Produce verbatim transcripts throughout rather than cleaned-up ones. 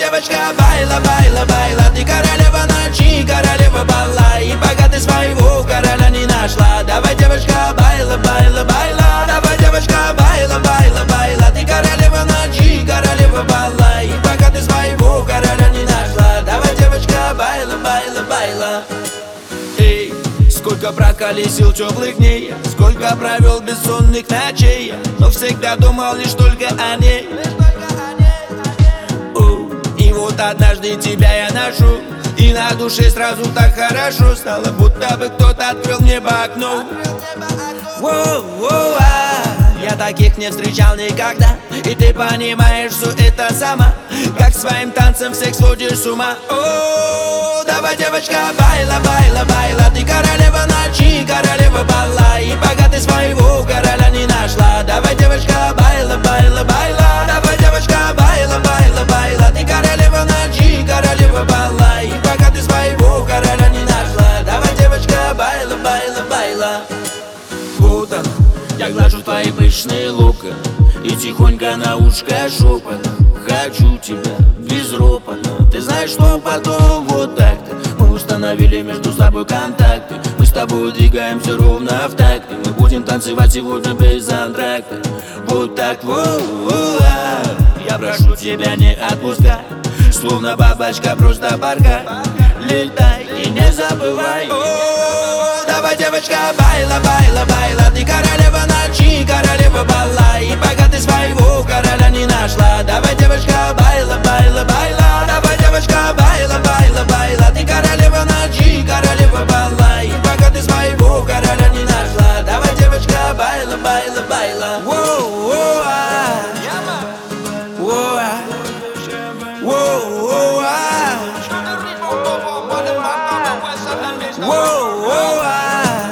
девочка, байла, байла, байла. Ты королева ночи, королева бала. И пока ты своего короля не нашла, давай, девочка, байла, байла, байла. Давай, девочка, байла, байла, байла. Ты королева ночи, королева бала. И пока ты своего короля не нашла, давай, девочка, байла, байла, байла. Эй, сколько проколесил теплых дней, сколько провел бессонных ночей, но всегда думал лишь только о ней. И вот однажды тебя я ношу, и на душе сразу так хорошо стало, будто бы кто-то открыл небо окно. Воу-воу, а, я таких не встречал никогда, и ты понимаешь все это сама, как своим танцем всех сводишь с ума. О, давай, девочка, байла, байла, байла. Ты королева ночи, королева бала. И пока ты своего короля не нашла, давай, девочка, байла, байла, байла. Давай, девочка, байла, байла, байла. Ты королева ночи, королева бала. И пока ты своего короля не нашла, давай, девочка, байла, байла, байла. Вот он, я глажу твои пышные лука и тихонько на ушко шепот: хочу тебя безропотно. Ты знаешь, что потом вот так-то мы установили между собой контакты. Мы с тобой двигаемся ровно в такт, мы будем танцевать сегодня без антракта. Вот так вот, я прошу тебя, не отпускай, словно бабочка, просто порхай, летай и не забывай. О, давай, девочка, байла, байла, байла. Ты королева ночи, королева бала. И пока ты своего короля не нашла, давай, девочка, байла, байла, байла. Давай, девочка, байла, байла, байла. Ты королева ночи, королева бала. И пока ты своего короля не нашла, давай, девочка, байла, байла, байла. Воу-воу, а. Воу, а. Воу-воу, а. Воу-воу, а.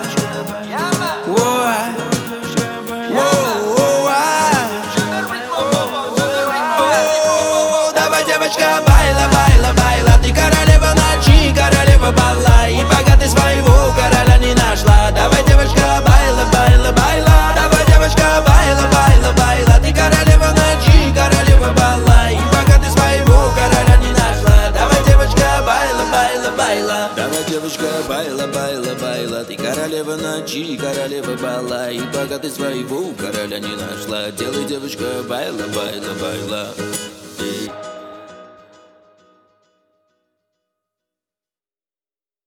Девочка, байла, байла, байла. Ты королева ночи, королева бала. И пока ты своего короля не нашла, давай, девочка, байла, байла, байла. Давай, девочка, байла, байла, байла. Ты королева ночи, королева бала. И пока ты своего короля не нашла, давай, девочка, байла, байла, байла. Давай, девочка, байла, байла, байла. Ты королева ночи, королева бала. И пока ты своего короля не нашла, делай, девочка, байла, байла, байла.